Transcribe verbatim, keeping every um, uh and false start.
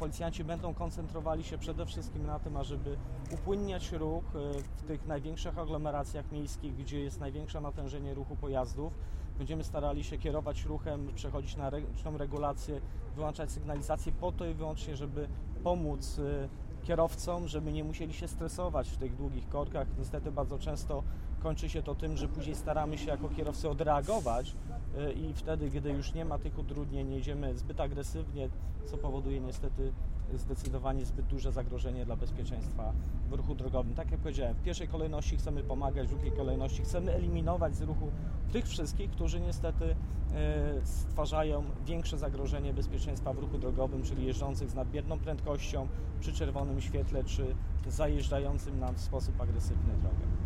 policjanci będą koncentrowali się przede wszystkim na tym, ażeby upłynniać ruch w tych największych aglomeracjach miejskich, gdzie jest największe natężenie ruchu pojazdów. Będziemy starali się kierować ruchem, przechodzić na ręczną regulację, wyłączać sygnalizację po to i wyłącznie, żeby pomóc kierowcom, żeby nie musieli się stresować w tych długich korkach. Niestety bardzo często kończy się to tym, że później staramy się jako kierowcy odreagować i wtedy, gdy już nie ma tych utrudnień, jedziemy zbyt agresywnie, co powoduje niestety zdecydowanie zbyt duże zagrożenie dla bezpieczeństwa w ruchu drogowym. Tak jak powiedziałem, w pierwszej kolejności chcemy pomagać, w drugiej kolejności chcemy eliminować z ruchu tych wszystkich, którzy niestety stwarzają większe zagrożenie bezpieczeństwa w ruchu drogowym, czyli jeżdżących z nadmierną prędkością przy czerwonym świetle, czy zajeżdżającym nam w sposób agresywny drogę.